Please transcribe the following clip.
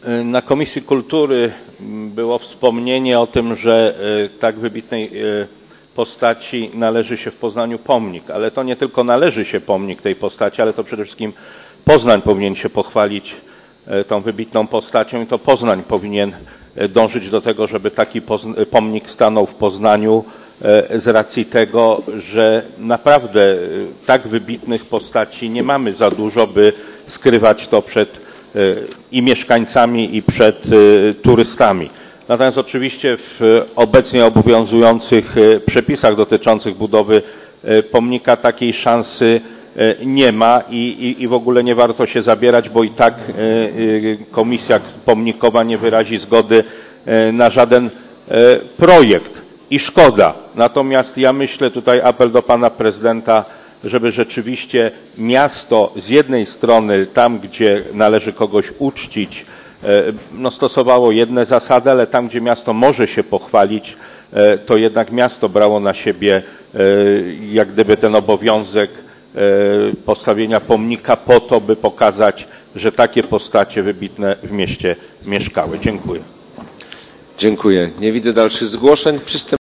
Na Komisji Kultury było wspomnienie o tym, że tak wybitnej postaci należy się w Poznaniu pomnik, ale to nie tylko należy się pomnik tej postaci, ale to przede wszystkim Poznań powinien się pochwalić tą wybitną postacią i to Poznań powinien dążyć do tego, żeby taki pomnik stanął w Poznaniu z racji tego, że naprawdę tak wybitnych postaci nie mamy za dużo, by skrywać to przed i mieszkańcami, i przed turystami. Natomiast oczywiście w obecnie obowiązujących przepisach dotyczących budowy pomnika takiej szansy nie ma i w ogóle nie warto się zabierać, bo i tak komisja pomnikowa nie wyrazi zgody na żaden projekt i szkoda. Natomiast ja myślę, tutaj apel do pana prezydenta, żeby rzeczywiście miasto z jednej strony tam, gdzie należy kogoś uczcić, stosowało jedne zasady, ale tam, gdzie miasto może się pochwalić, to jednak miasto brało na siebie jak gdyby ten obowiązek postawienia pomnika po to, by pokazać, że takie postacie wybitne w mieście mieszkały. Dziękuję. Dziękuję. Nie widzę dalszych zgłoszeń.